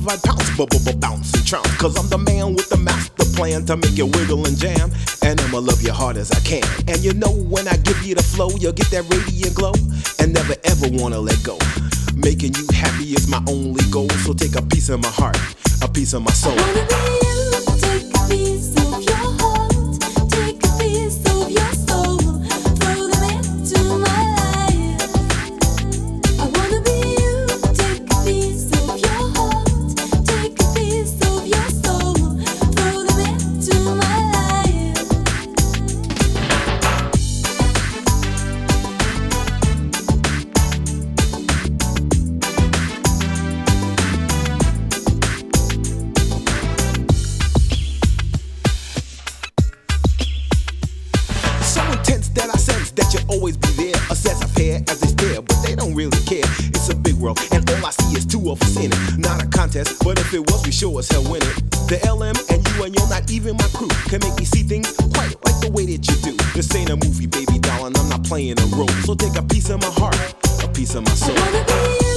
like pounce, bounce and trounce. Cause I'm the man with the master plan to make it wiggle and jam. And I'ma love you hard as I can. And you know when I give you the flow, you'll get that radiant glow and never ever wanna let go. Making you happy is my only goal. So take a piece of my heart, a piece of my soul. I wanna be you, take a piece of your heart, take a piece of your soul, throw them into my life. I wanna be you, take a piece of your heart, take a piece of your soul, throw them into my life. So intense that I sense that you'll always be there. Assess a pair as they stare, but they don't really care. It's a big world, and all I see is two of us in it. Not a contest, but if it was, we sure as hell win it. The LM and you're not even my crew, can make me see things quite like the way that you do. This ain't a movie, baby doll, and I'm not playing a role. So take a piece of my heart, a piece of my I soul. wanna be you.